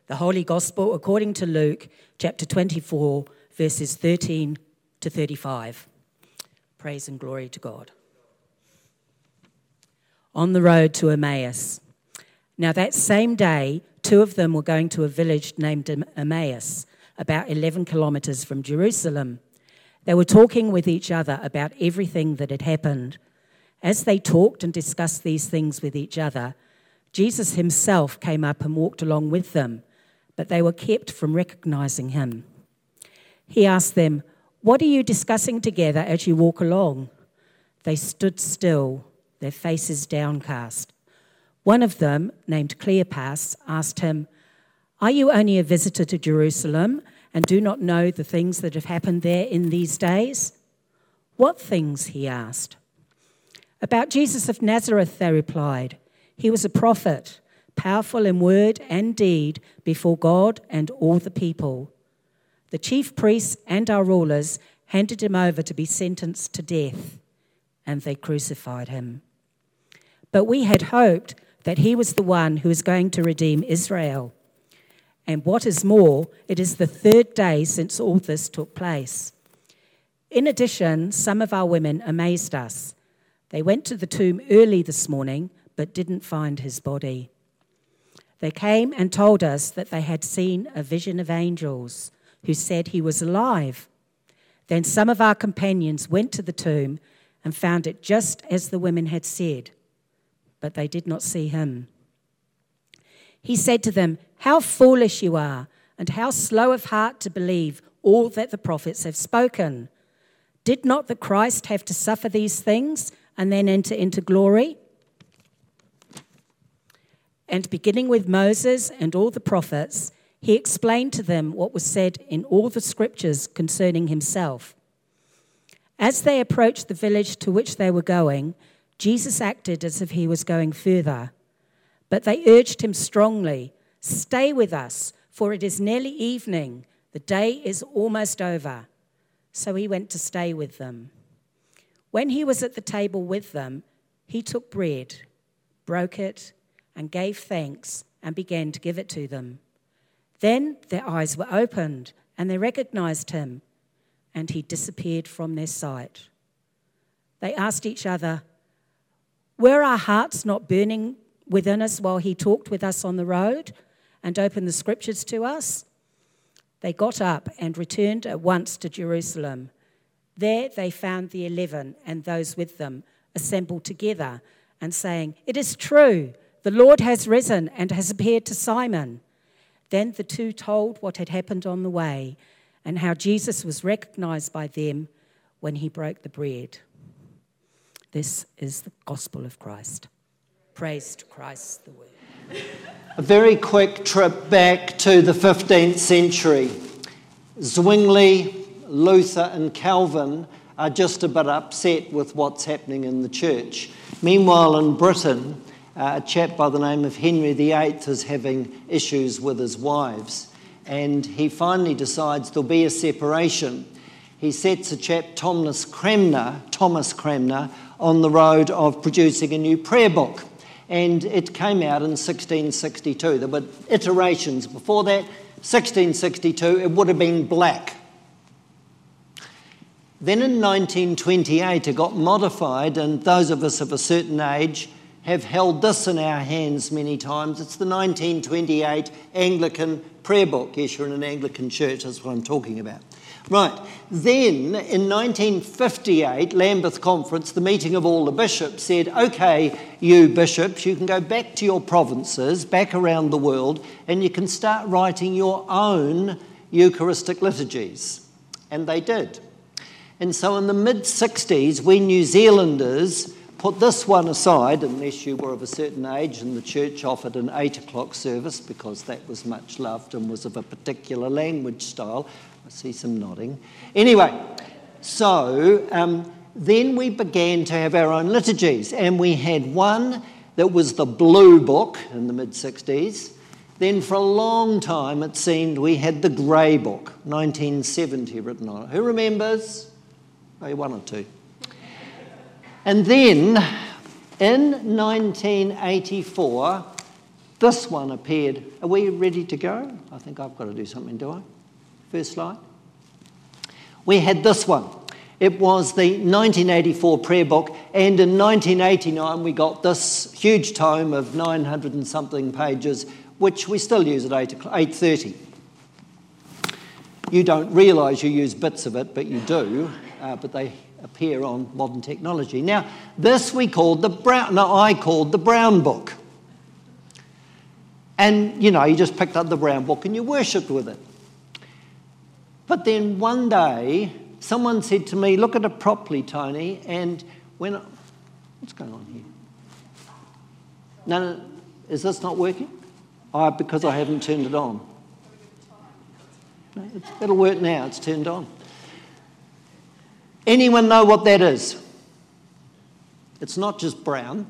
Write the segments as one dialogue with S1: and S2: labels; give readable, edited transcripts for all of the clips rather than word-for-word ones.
S1: The Holy Gospel according to Luke, chapter 24, verses 13 to 35. Praise and glory to God. On the road to Emmaus. Now that same day, two of them were going to a village named Emmaus, about 11 kilometers from Jerusalem. They were talking with each other about everything that had happened. As they talked and discussed these things with each other, Jesus himself came up and walked along with them, but they were kept from recognizing him. He asked them, "What are you discussing together as you walk along?" They stood still, their faces downcast. One of them, named Cleopas, asked him, "Are you only a visitor to Jerusalem and do not know the things that have happened there in these days?" "What things?" he asked. "About Jesus of Nazareth," they replied. "He was a prophet, powerful in word and deed before God and all the people. The chief priests and our rulers handed him over to be sentenced to death, and they crucified him. But we had hoped that he was the one who was going to redeem Israel. And what is more, it is the third day since all this took place. In addition, some of our women amazed us. They went to the tomb early this morning, but didn't find his body. They came and told us that they had seen a vision of angels who said he was alive. Then some of our companions went to the tomb and found it just as the women had said, but they did not see him." He said to them, "How foolish you are, and how slow of heart to believe all that the prophets have spoken. Did not the Christ have to suffer these things and then enter into glory?" And beginning with Moses and all the prophets, he explained to them what was said in all the scriptures concerning himself. As they approached the village to which they were going, Jesus acted as if he was going further. But they urged him strongly, "Stay with us, for it is nearly evening. The day is almost over." So he went to stay with them. When he was at the table with them, he took bread, broke it, and gave thanks, and began to give it to them. Then their eyes were opened, and they recognized him, and he disappeared from their sight. They asked each other, "Were our hearts not burning within us while he talked with us on the road and opened the scriptures to us?" They got up and returned at once to Jerusalem. There they found the 11 and those with them assembled together and saying, "It is true, the Lord has risen and has appeared to Simon." Then the two told what had happened on the way and how Jesus was recognized by them when he broke the bread. This is the gospel of Christ. Praise to Christ the word.
S2: A very quick trip back to the 15th century. Zwingli, Luther and Calvin are just a bit upset with what's happening in the church. Meanwhile, in Britain, a chap by the name of Henry VIII is having issues with his wives, and he finally decides there'll be a separation. He sets a chap, Thomas Cranmer, on the road of producing a new prayer book, and it came out in 1662. There were iterations before that. 1662, it would have been black. Then in 1928, it got modified, and those of us of a certain age have held this in our hands many times. It's the 1928 Anglican prayer book. Yes, you're in an Anglican church, that's what I'm talking about. Right, then in 1958, Lambeth Conference, the meeting of all the bishops said, "Okay, you bishops, you can go back to your provinces, back around the world, and you can start writing your own Eucharistic liturgies." And they did. And so in the mid-60s, we New Zealanders put this one aside, unless you were of a certain age and the church offered an 8 o'clock service, because that was much loved and was of a particular language style. I see some nodding. Anyway, so then we began to have our own liturgies, and we had one that was the blue book in the mid-60s. Then for a long time, it seemed, we had the grey book, 1970 written on it. Who remembers? Maybe one or two. And then in 1984, this one appeared. Are we ready to go? I think I've got to do something, do I? First slide. We had this one. It was the 1984 prayer book, and in 1989 we got this huge tome of 900 and something pages, which we still use at 8:30. You don't realise you use bits of it, but you do, but they appear on modern technology. Now, this I called the Brown Book. And, you know, you just picked up the Brown Book and you worshipped with it. But then one day, someone said to me, look at it properly, Tony, and what's going on here? No, is this not working? Because I haven't turned it on. No, it'll work now, it's turned on. Anyone know what that is? It's not just brown.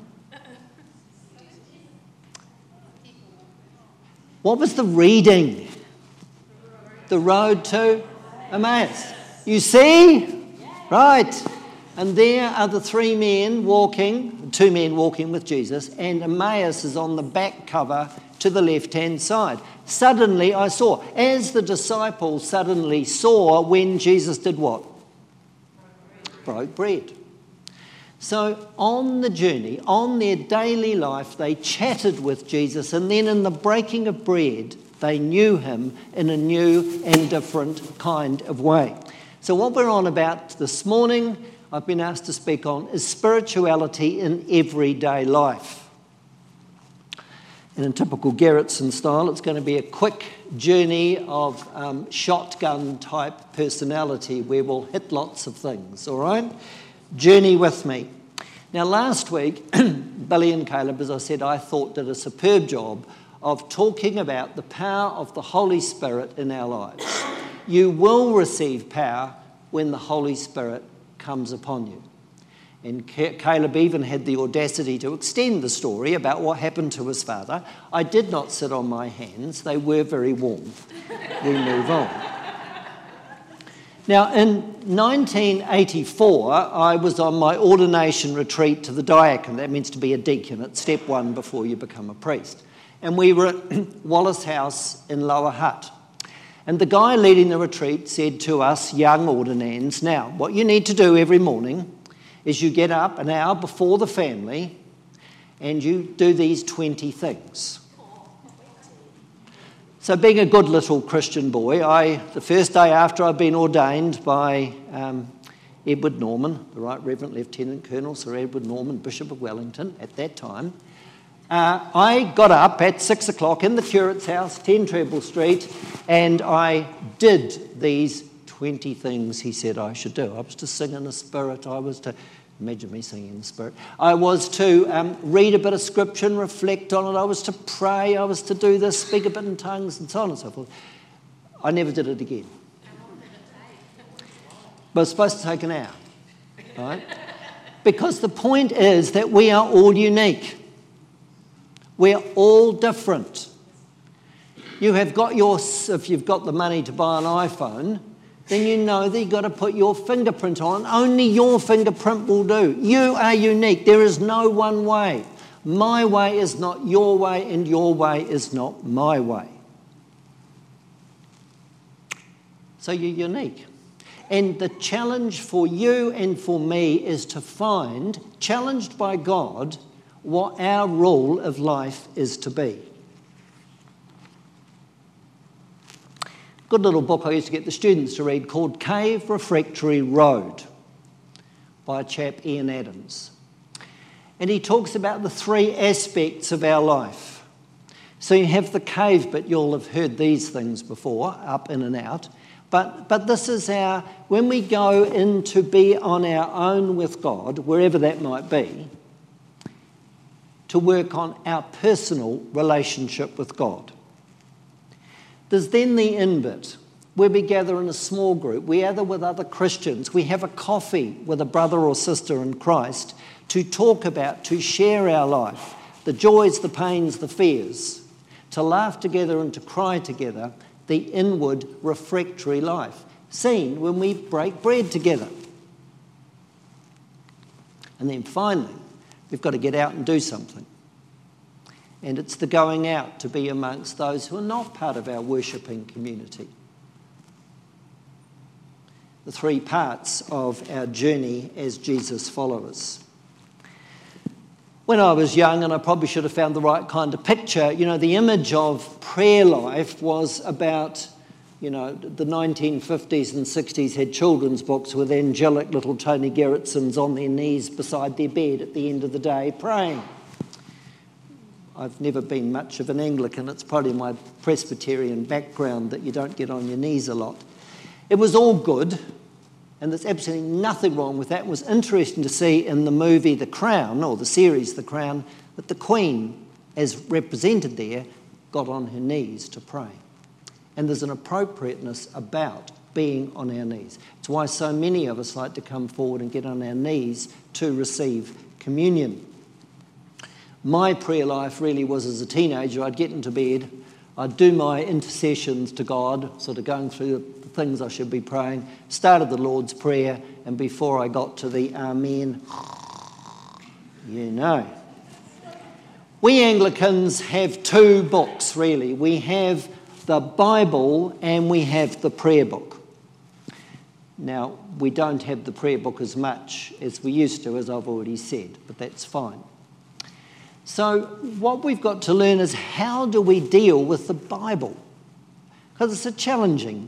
S2: What was the reading? The road to Emmaus. You see? Right. And there are the two men walking with Jesus, and Emmaus is on the back cover to the left-hand side. Suddenly I saw, as the disciples suddenly saw when Jesus did what? Broke bread. So on the journey, on their daily life, they chatted with Jesus, and then in the breaking of bread, they knew him in a new and different kind of way. So what we're on about this morning, I've been asked to speak on, is spirituality in everyday life. And in typical Gerritsen style, it's going to be a quick journey of shotgun-type personality where we'll hit lots of things, all right? Journey with me. Now, last week, Billy and Caleb, as I said, I thought did a superb job of talking about the power of the Holy Spirit in our lives. You will receive power when the Holy Spirit comes upon you. And Caleb even had the audacity to extend the story about what happened to his father. I did not sit on my hands. They were very warm. We move on. Now, in 1984, I was on my ordination retreat to the diacon. That means to be a deacon. It's step one before you become a priest. And we were at Wallace House in Lower Hutt. And the guy leading the retreat said to us young ordinands, now, what you need to do every morning is you get up an hour before the family and you do these 20 things. So being a good little Christian boy, the first day after I'd been ordained by Edward Norman, the Right Reverend Lieutenant Colonel Sir Edward Norman, Bishop of Wellington at that time, I got up at 6 o'clock in the curate's house, 10 Treble Street, and I did these 20 things he said I should do. I was to sing in the Spirit. I was to, imagine me singing in the Spirit. I was to read a bit of Scripture and reflect on it. I was to pray. I was to do this, speak a bit in tongues, and so on and so forth. I never did it again. But it's supposed to take an hour, right? Because the point is that we are all unique. We're all different. You have got if you've got the money to buy an iPhone, then you know that you've got to put your fingerprint on. Only your fingerprint will do. You are unique. There is no one way. My way is not your way, and your way is not my way. So you're unique. And the challenge for you and for me is to find, challenged by God, what our rule of life is to be. Good little book I used to get the students to read called Cave Refractory Road by a chap, Ian Adams. And he talks about the three aspects of our life. So you have the cave bit, you'll have heard these things before, up, in and out. But this is when we go in to be on our own with God, wherever that might be, to work on our personal relationship with God. There's then the in bit, where we gather in a small group, we gather with other Christians, we have a coffee with a brother or sister in Christ to talk about, to share our life, the joys, the pains, the fears, to laugh together and to cry together, the inward refractory life, seen when we break bread together. And then finally, we've got to get out and do something. and it's the going out to be amongst those who are not part of our worshipping community. The three parts of our journey as Jesus followers. When I was young, and I probably should have found the right kind of picture, the image of prayer life was about, the 1950s and 60s had children's books with angelic little Tony Gerritsons on their knees beside their bed at the end of the day praying. I've never been much of an Anglican. It's probably my Presbyterian background that you don't get on your knees a lot. It was all good, and there's absolutely nothing wrong with that. It was interesting to see in the movie The Crown, or the series The Crown, that the Queen, as represented there, got on her knees to pray. And there's an appropriateness about being on our knees. It's why so many of us like to come forward and get on our knees to receive communion. My prayer life really was as a teenager. I'd get into bed, I'd do my intercessions to God, sort of going through the things I should be praying, started the Lord's Prayer, and before I got to the Amen, We Anglicans have two books, really. We have the Bible and we have the prayer book. Now, we don't have the prayer book as much as we used to, as I've already said, but that's fine. So what we've got to learn is, how do we deal with the Bible? Because it's a challenging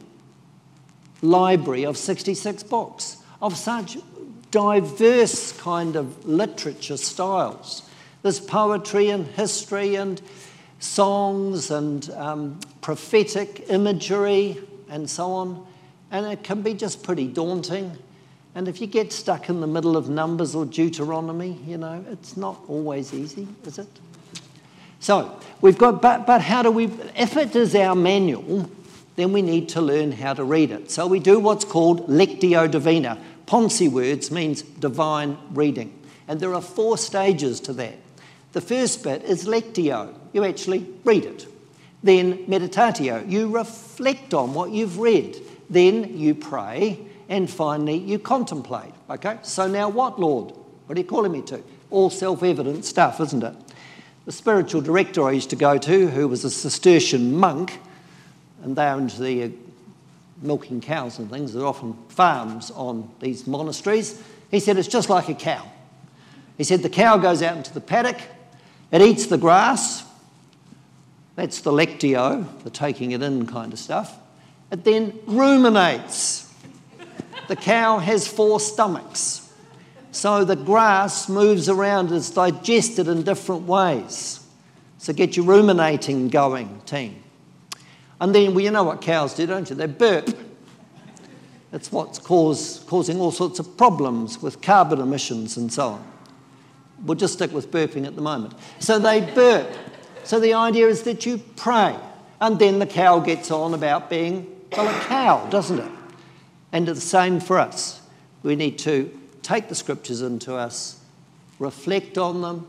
S2: library of 66 books of such diverse kind of literature styles. There's poetry and history and songs and prophetic imagery and so on. And it can be just pretty daunting. And if you get stuck in the middle of Numbers or Deuteronomy, it's not always easy, is it? So we've got, but how do we, if it is our manual, then we need to learn how to read it. So we do what's called Lectio Divina. Ponzi words means divine reading. And there are 4 stages to that. The first bit is Lectio. You actually read it. Then Meditatio. You reflect on what you've read. Then you pray. And finally, you contemplate. Okay? So now what, Lord? What are you calling me to? All self-evident stuff, isn't it? The spiritual director I used to go to, who was a Cistercian monk, and they're into the milking cows and things. There are often farms on these monasteries. He said, it's just like a cow. He said, the cow goes out into the paddock, it eats the grass. That's the lectio, the taking it in kind of stuff. It then ruminates. The cow has 4 stomachs. So the grass moves around, it's digested in different ways. So get your ruminating going, team. And then, well, you know what cows do, don't you? They burp. That's what's causing all sorts of problems with carbon emissions and so on. We'll just stick with burping at the moment. So they burp. So the idea is that you pray. And then the cow gets on about being, well, a cow, doesn't it? And it's the same for us. We need to take the scriptures into us, reflect on them.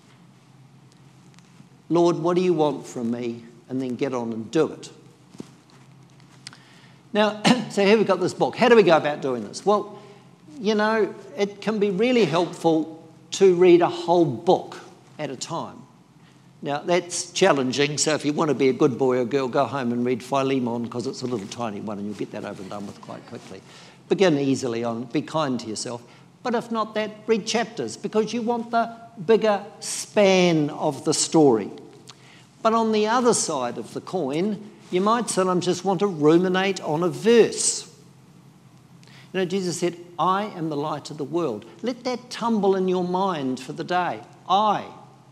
S2: Lord, what do you want from me? And then get on and do it. Now, so here we've got this book. How do we go about doing this? Well, it can be really helpful to read a whole book at a time. Now, that's challenging, so if you want to be a good boy or girl, go home and read Philemon, because it's a little tiny one and you'll get that over and done with quite quickly. Begin easily on, be kind to yourself. But if not that, read chapters, because you want the bigger span of the story. But on the other side of the coin, you might sometimes just want to ruminate on a verse. Jesus said, I am the light of the world. Let that tumble in your mind for the day. I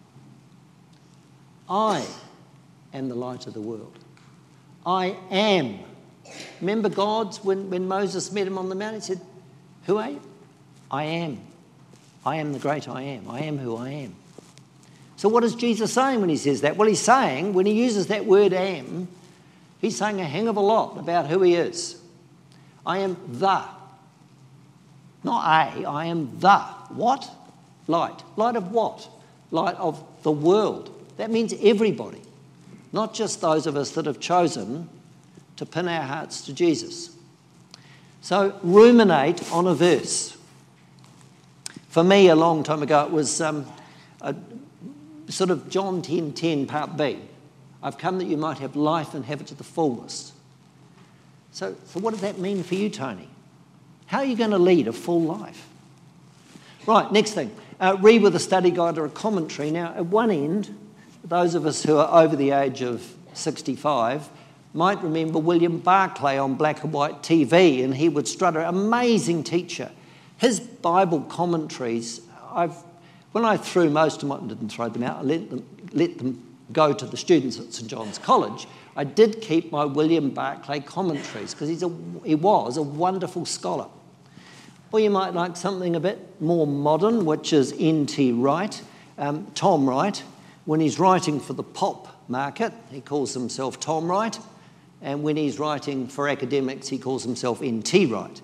S2: am the light of the world. I am. Remember when Moses met him on the mountain, he said, who are you? I am. I am the great I am. I am who I am. So what is Jesus saying when he says that? Well, he's saying, when he uses that word am, he's saying a hang of a lot about who he is. I am the. Not a, I am the. What? Light. Light of what? Light of the world. That means everybody, not just those of us that have chosen to pin our hearts to Jesus. So ruminate on a verse. For me, a long time ago, it was sort of John 10:10 part B. I've come that you might have life and have it to the fullness. So what does that mean for you, Tony? How are you going to lead a full life? Right, next thing. Read with a study guide or a commentary. Now, at one end, those of us who are over the age of 65 might remember William Barclay on black and white TV, and he would strut around. Amazing teacher. His Bible commentaries, when I threw most of them, didn't throw them out, I let them go to the students at St John's College. I did keep my William Barclay commentaries because he was a wonderful scholar. Or you might like something a bit more modern, which is N.T. Wright, Tom Wright. When he's writing for the pop market, he calls himself Tom Wright, and when he's writing for academics, he calls himself N.T. Wright.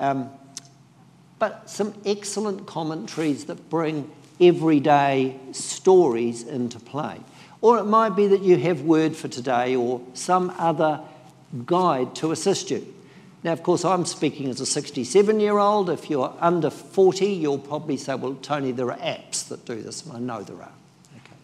S2: But some excellent commentaries that bring everyday stories into play. Or it might be that you have Word for Today or some other guide to assist you. Now, of course, I'm speaking as a 67-year-old. If you're under 40, you'll probably say, well, Tony, there are apps that do this. And I know there are. Okay.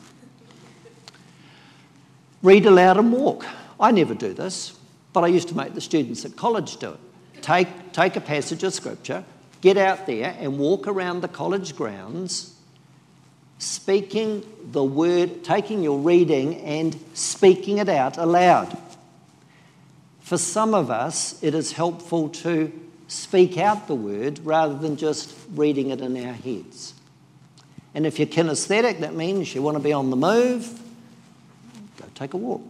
S2: Read aloud and walk. I never do this, but I used to make the students at college do it. Take a passage of Scripture, get out there and walk around the college grounds, speaking the word, taking your reading and speaking it out aloud. For some of us, it is helpful to speak out the word rather than just reading it in our heads. And if you're kinesthetic, that means you want to be on the move, go take a walk.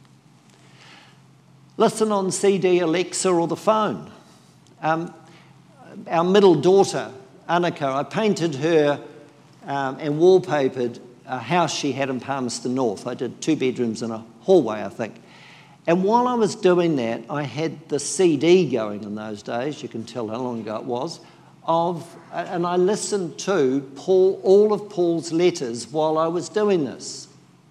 S2: Listen on CD, Alexa, or the phone. Our middle daughter, Annika, I painted her and wallpapered a house she had in Palmerston North. I did 2 bedrooms and a hallway, I think. And while I was doing that, I had the CD going in those days, you can tell how long ago it was, and I listened to all of Paul's letters while I was doing this.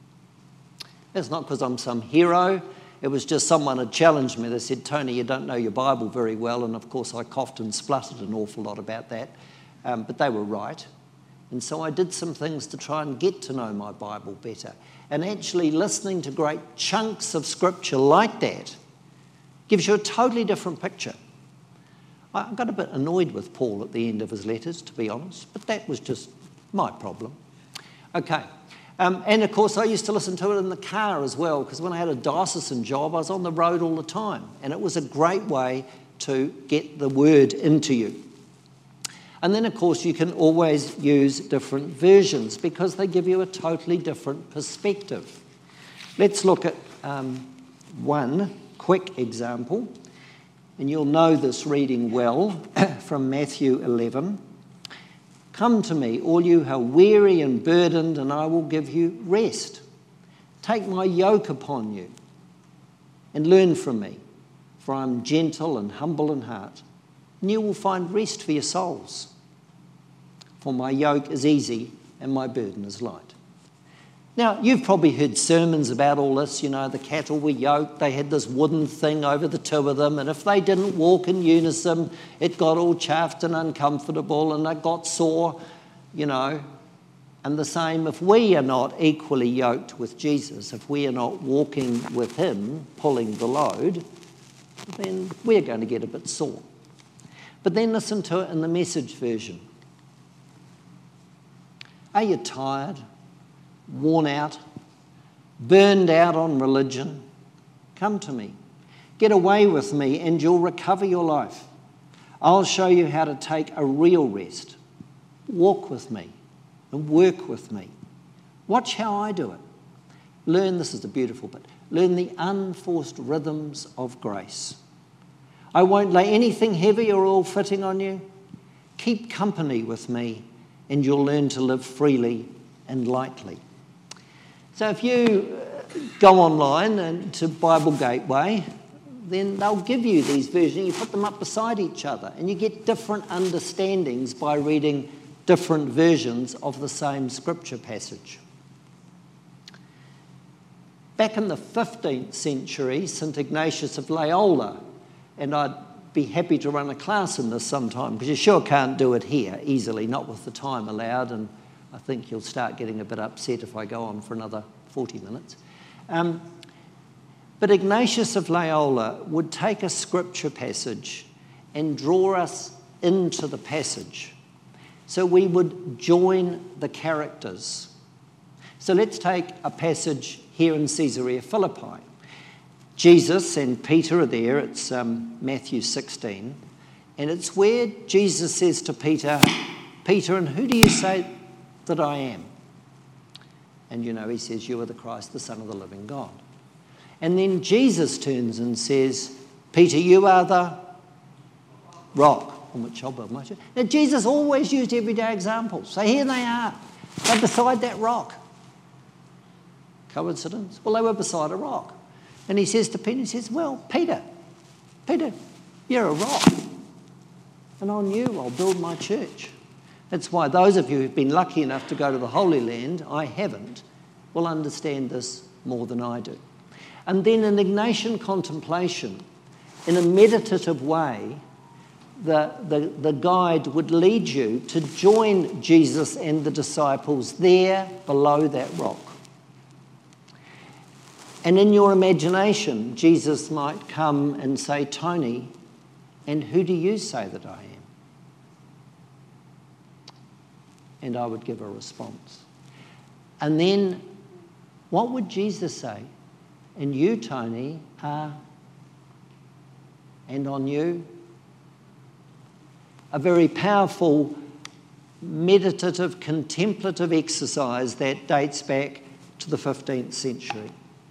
S2: It's not because I'm some hero. It was just someone had challenged me. They said, Tony, you don't know your Bible very well. And of course, I coughed and spluttered an awful lot about that. But they were right. And so I did some things to try and get to know my Bible better. And actually listening to great chunks of Scripture like that gives you a totally different picture. I got a bit annoyed with Paul at the end of his letters, to be honest, but that was just my problem. Okay. And of course, I used to listen to it in the car as well, because when I had a diocesan job, I was on the road all the time. And it was a great way to get the word into you. And then, of course, you can always use different versions because they give you a totally different perspective. Let's look at one quick example. And you'll know this reading well from Matthew 11. Come to me, all you who are weary and burdened, and I will give you rest. Take my yoke upon you and learn from me, for I am gentle and humble in heart, and you will find rest for your souls. For my yoke is easy and my burden is light. Now, you've probably heard sermons about all this. You know, the cattle were yoked. They had this wooden thing over the 2 of them, and if they didn't walk in unison, it got all chaffed and uncomfortable, and it got sore, you know. And the same, if we are not equally yoked with Jesus, if we are not walking with him, pulling the load, then we're going to get a bit sore. But then listen to it in the Message version. Are you tired, worn out, burned out on religion? Come to me. Get away with me and you'll recover your life. I'll show you how to take a real rest. Walk with me and work with me. Watch how I do it. Learn, this is the beautiful bit, learn the unforced rhythms of grace. I won't lay anything heavy or ill-fitting on you. Keep company with me and you'll learn to live freely and lightly. So if you go online and to Bible Gateway, then they'll give you these versions. You put them up beside each other and you get different understandings by reading different versions of the same scripture passage. Back in the 15th century, St Ignatius of Loyola, and I'd be happy to run a class in this sometime because you sure can't do it here easily, not with the time allowed, and I think you'll start getting a bit upset if I go on for another 40 minutes. But Ignatius of Loyola would take a scripture passage and draw us into the passage. So we would join the characters. So let's take a passage here in Caesarea Philippi. Jesus and Peter are there. It's Matthew 16. And it's where Jesus says to Peter, Peter, and who do you say that I am? And he says, you are the Christ, the Son of the living God. And then Jesus turns and says, Peter, you are the rock on which I'll build my church. Now, Jesus always used everyday examples. So here they are. They're beside that rock. Coincidence? Well, they were beside a rock. And he says to Peter, he says, well, Peter, you're a rock. And on you I'll build my church. That's why those of you who've been lucky enough to go to the Holy Land, I haven't, will understand this more than I do. And then in Ignatian contemplation, in a meditative way, the guide would lead you to join Jesus and the disciples there below that rock. And in your imagination, Jesus might come and say, Tony, and who do you say that I am? And I would give a response. And then what would Jesus say? And you, Tony, are, and on you? A very powerful, meditative, contemplative exercise that dates back to the 15th century.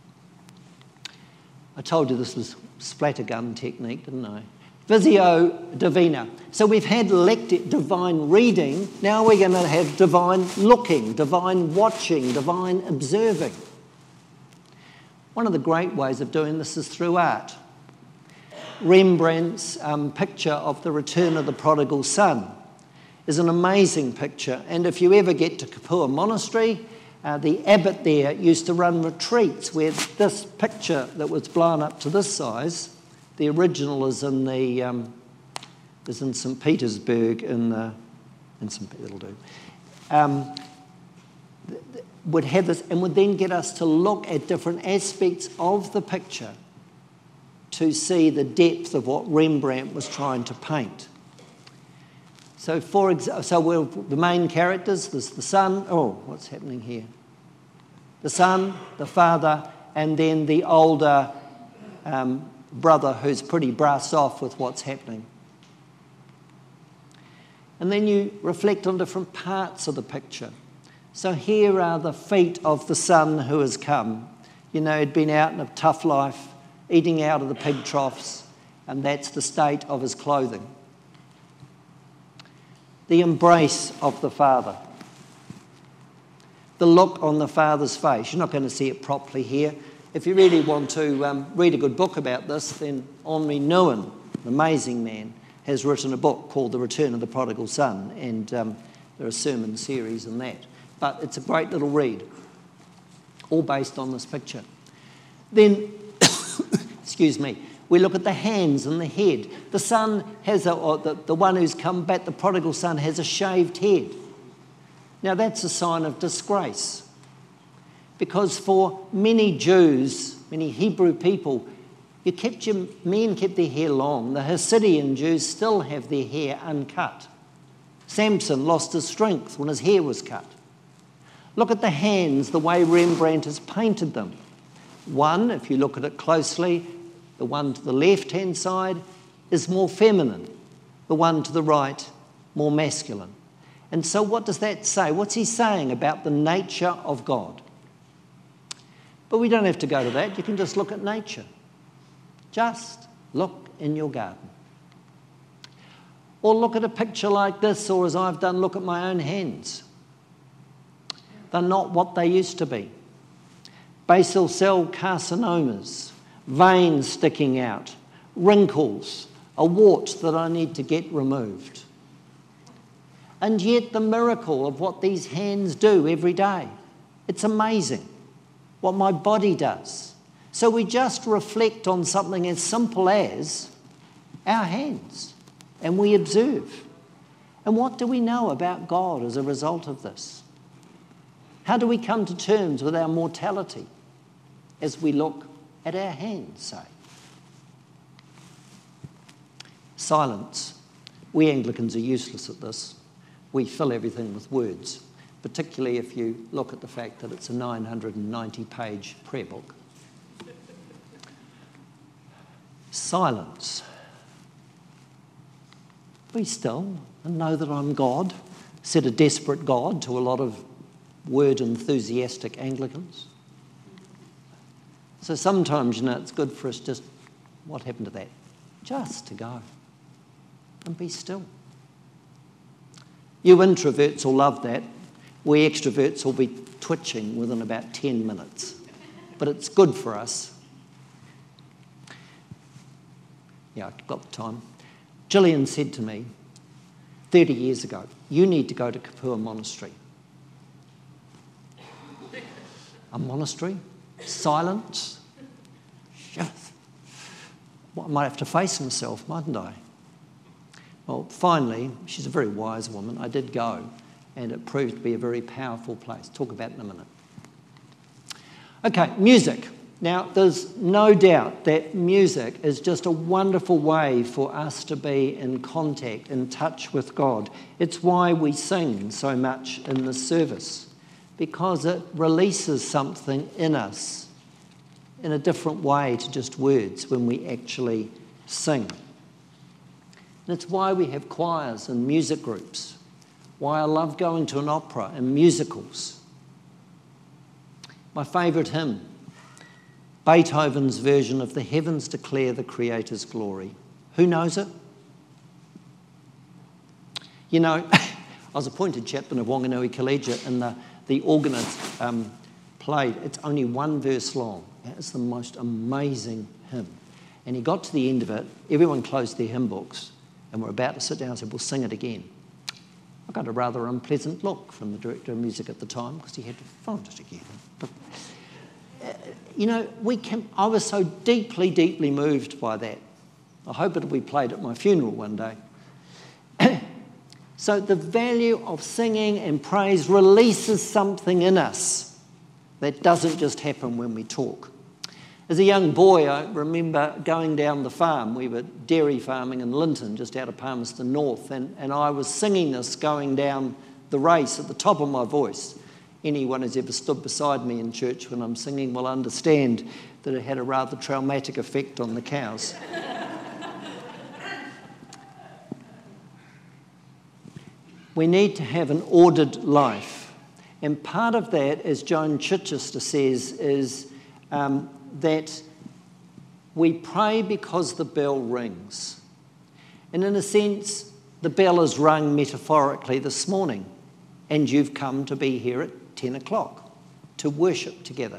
S2: I told you this was splattergun technique, didn't I? Visio Divina. So we've had divine reading, now we're going to have divine looking, divine watching, divine observing. One of the great ways of doing this is through art. Rembrandt's picture of the return of the prodigal son is an amazing picture. And if you ever get to Kapua Monastery, the abbot there used to run retreats where this picture that was blown up to this size, the original is in St. Petersburg in St. Petersburg, would have this and would then get us to look at different aspects of the picture to see the depth of what Rembrandt was trying to paint. So, the main characters, there's the son. Oh, what's happening here? The son, the father, and then the older brother who's pretty brass off with what's happening. And then you reflect on different parts of the picture. So here are the feet of the son who has come. He'd been out in a tough life, eating out of the pig troughs, and that's the state of his clothing. The embrace of the father. The look on the father's face. You're not going to see it properly here. If you really want to read a good book about this, then Henri Nouwen, an amazing man, has written a book called The Return of the Prodigal Son, and there are sermon series in that. But it's a great little read, all based on this picture. Then, excuse me, we look at the hands and the head. The son has the one who's come back, the prodigal son, has a shaved head. Now that's a sign of disgrace. Because for many Jews, many Hebrew people, men kept their hair long. The Hasidian Jews still have their hair uncut. Samson lost his strength when his hair was cut. Look at the hands, the way Rembrandt has painted them. One, if you look at it closely, the one to the left-hand side is more feminine. The one to the right, more masculine. And so what does that say? What's he saying about the nature of God? But we don't have to go to that. You can just look at nature. Just look in your garden. Or look at a picture like this, or as I've done, look at my own hands. They're not what they used to be. Basal cell carcinomas, veins sticking out, wrinkles, a wart that I need to get removed. And yet the miracle of what these hands do every day. It's amazing what my body does. So we just reflect on something as simple as our hands and we observe. And what do we know about God as a result of this? How do we come to terms with our mortality as we look at our hands, say? Silence. We Anglicans are useless at this. We fill everything with words, particularly if you look at the fact that it's a 990-page prayer book. Silence. Be still and know that I'm God, said a desperate God to a lot of word-enthusiastic Anglicans. So sometimes, it's good for us just, what happened to that? Just to go and be still. You introverts will love that. We extroverts will be twitching within about 10 minutes. But it's good for us. Yeah, I've got the time. Gillian said to me 30 years ago, you need to go to Kapua Monastery. A monastery? Silence? Well, I might have to face myself, mightn't I? Well, finally, she's a very wise woman. I did go, and it proved to be a very powerful place. Talk about it in a minute. Okay, music. Now, there's no doubt that music is just a wonderful way for us to be in contact, in touch with God. It's why we sing so much in this service, because it releases something in us in a different way to just words when we actually sing. And it's why we have choirs and music groups, why I love going to an opera and musicals. My favourite hymn, Beethoven's version of "The Heavens Declare the Creator's Glory." Who knows it? I was appointed chaplain of Wanganui Collegiate, and the organist played. It's only one verse long. It's the most amazing hymn. And he got to the end of it, everyone closed their hymn books, and we're about to sit down and said, we'll sing it again. I got a rather unpleasant look from the director of music at the time, because he had to find it again. But, I was so deeply, deeply moved by that. I hope it'll be played at my funeral one day. So the value of singing and praise releases something in us that doesn't just happen when we talk. As a young boy, I remember going down the farm. We were dairy farming in Linton, just out of Palmerston North, and I was singing this going down the race at the top of my voice. Anyone who's ever stood beside me in church when I'm singing will understand that it had a rather traumatic effect on the cows. We need to have an ordered life. And part of that, as Joan Chichester says, is that we pray because the bell rings. And in a sense, the bell is rung metaphorically this morning, and you've come to be here at 10 o'clock to worship together.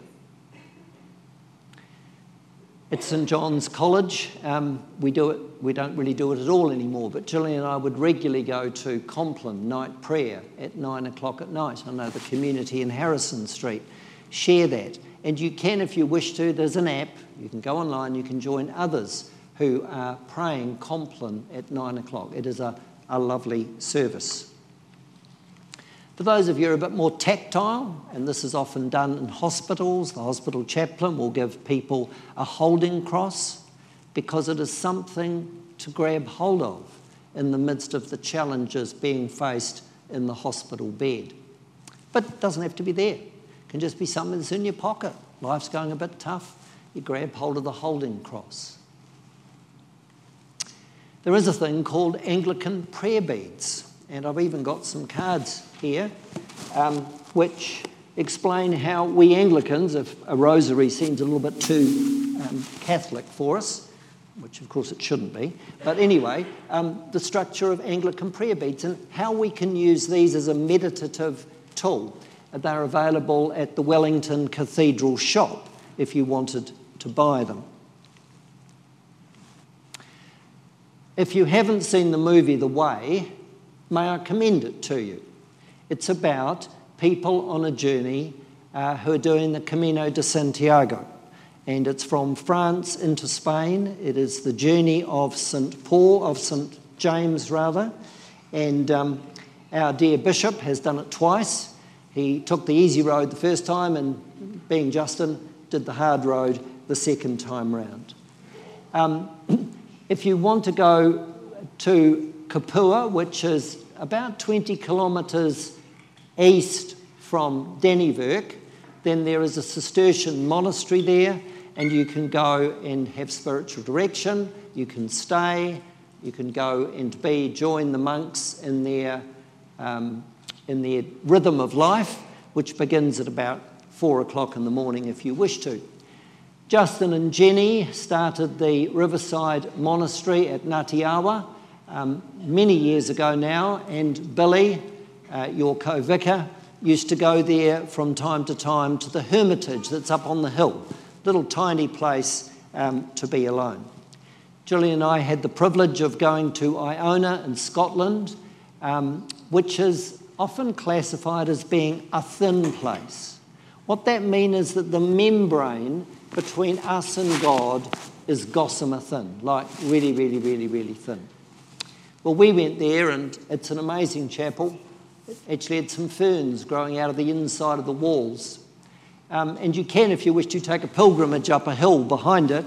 S2: At St John's College, we don't really do it at all anymore, but Gillian and I would regularly go to Compline night prayer at 9 o'clock at night. I know the community in Harrison Street share that. And you can, if you wish to, there's an app, you can go online, you can join others who are praying Compline at 9 o'clock. It is a lovely service. For those of you who are a bit more tactile, and this is often done in hospitals, the hospital chaplain will give people a holding cross because it is something to grab hold of in the midst of the challenges being faced in the hospital bed. But it doesn't have to be there. It can just be something that's in your pocket. Life's going a bit tough. You grab hold of the holding cross. There is a thing called Anglican prayer beads, and I've even got some cards here which explain how we Anglicans, if a rosary seems a little bit too Catholic for us, which of course it shouldn't be, but anyway, the structure of Anglican prayer beads and how we can use these as a meditative tool. They're available at the Wellington Cathedral shop if you wanted to buy them. If you haven't seen the movie The Way, may I commend it to you. It's about people on a journey who are doing the Camino de Santiago. And it's from France into Spain. It is the journey of St James. And our dear Bishop has done it twice. He took the easy road the first time and, being Justin, did the hard road the second time round. If you want to go to Kapua, which is about 20 kilometres east from Dannevirke, then there is a Cistercian monastery there, and you can go and have spiritual direction, you can stay, you can go and join the monks in their rhythm of life, which begins at about 4 o'clock in the morning if you wish to. Justin and Jenny started the Riverside Monastery at Ngatiawa many years ago now, and Billy, your co-vicar, used to go there from time to time to the Hermitage that's up on the hill, little tiny place to be alone. Julie and I had the privilege of going to Iona in Scotland, which is often classified as being a thin place. What that means is that the membrane between us and God is gossamer thin, like really, really, really, really thin. Well, we went there, and it's an amazing chapel. It actually had some ferns growing out of the inside of the walls. And you can, if you wish to, take a pilgrimage up a hill behind it.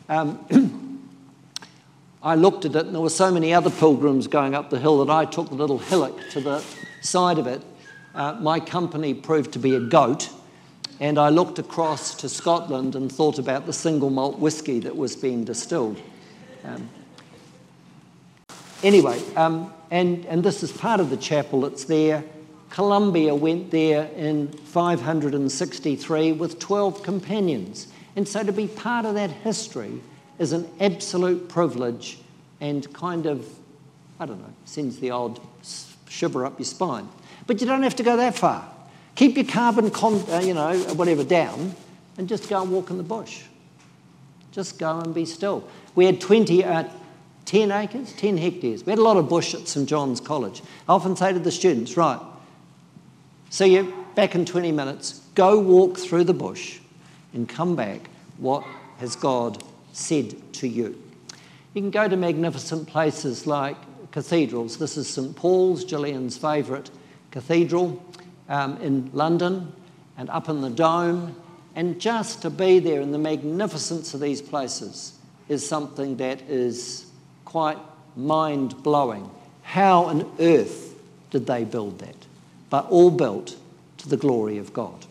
S2: I looked at it, and there were so many other pilgrims going up the hill that I took the little hillock to the side of it. My company proved to be a goat, and I looked across to Scotland and thought about the single malt whisky that was being distilled. Anyway, and this is part of the chapel that's there. Columbia went there in 563 with 12 companions. And so to be part of that history is an absolute privilege and kind of, I don't know, sends the odd shiver up your spine. But you don't have to go that far. Keep your carbon, whatever down, and just go and walk in the bush. Just go and be still. We had 10 hectares. We had a lot of bush at St John's College. I often say to the students, right, see you back in 20 minutes, go walk through the bush and come back. What has God said to you? You can go to magnificent places like cathedrals. This is St Paul's, Gillian's favourite cathedral in London, and up in the Dome. And just to be there in the magnificence of these places is something that is quite mind-blowing. How on earth did they build that? But all built to the glory of God.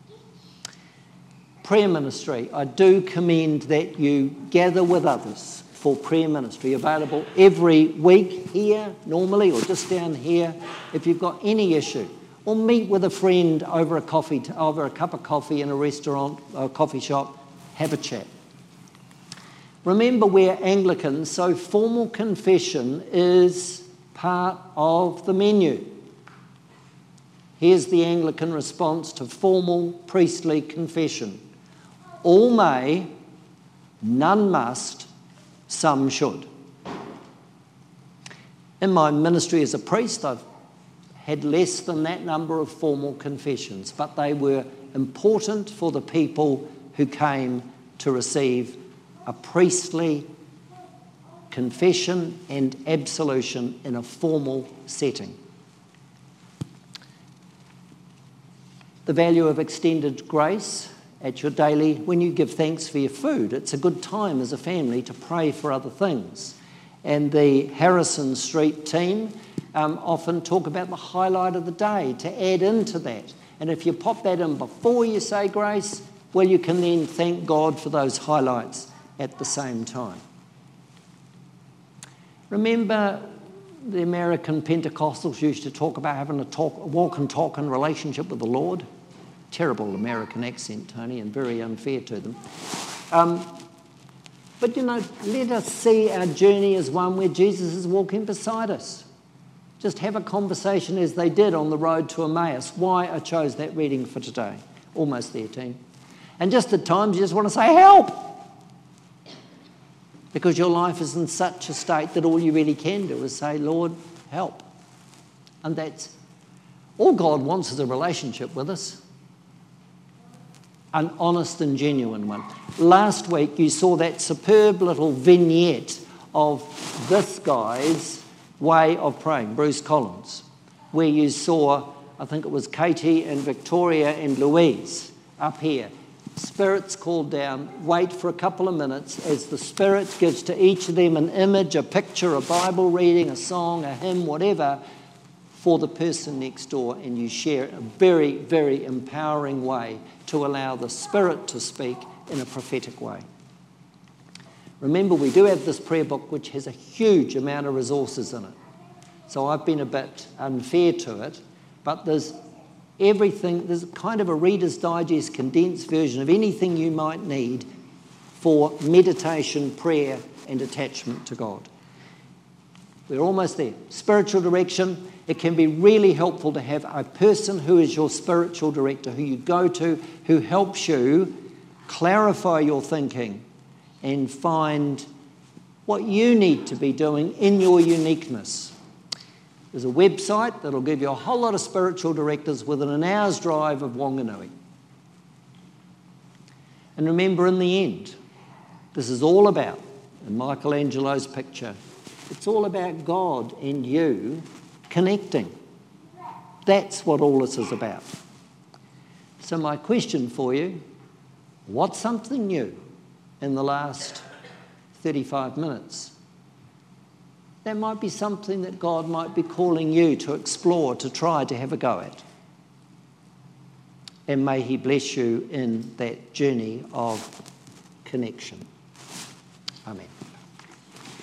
S2: Prayer ministry. I do commend that you gather with others for prayer ministry, available every week here normally, or just down here if you've got any issue, or meet with a friend over a cup of coffee in a restaurant or a coffee shop, have a chat. Remember, we're Anglicans, so formal confession is part of the menu. Here's the Anglican response to formal priestly confession. All may, none must, some should. In my ministry as a priest, I've had less than that number of formal confessions, but they were important for the people who came to receive a priestly confession and absolution in a formal setting. The value of extended grace at your daily, when you give thanks for your food, it's a good time as a family to pray for other things. And the Harrison Street team often talk about the highlight of the day to add into that. And if you pop that in before you say grace, well, you can then thank God for those highlights at the same time. Remember, the American Pentecostals used to talk about having a walk and talk in relationship with the Lord. Terrible American accent, Tony, and very unfair to them. But, let us see our journey as one where Jesus is walking beside us. Just have a conversation as they did on the road to Emmaus. Why I chose that reading for today. Almost there, team. And just at times you just want to say, help! Because your life is in such a state that all you really can do is say, Lord, help. And that's all God wants is a relationship with us. An honest and genuine one. Last week you saw that superb little vignette of this guy's way of praying, Bruce Collins, where you saw I think it was Katie and Victoria and Louise up here. Spirit's called down. Wait for a couple of minutes as the Spirit gives to each of them an image, a picture, a Bible reading, a song, a hymn, whatever, for the person next door, and you share a very, very empowering way to allow the Spirit to speak in a prophetic way. Remember, we do have this prayer book which has a huge amount of resources in it. So I've been a bit unfair to it, but there's everything, there's kind of a Reader's Digest condensed version of anything you might need for meditation, prayer, and attachment to God. We're almost there. Spiritual direction. It can be really helpful to have a person who is your spiritual director, who you go to, who helps you clarify your thinking and find what you need to be doing in your uniqueness. There's a website that'll give you a whole lot of spiritual directors within an hour's drive of Wanganui. And remember, in the end, this is all about, in Michelangelo's picture, it's all about God and you connecting. That's what all this is about. So my question for you, what's something new in the last 35 minutes? That might be something that God might be calling you to explore, to try to have a go at. And may He bless you in that journey of connection. Amen.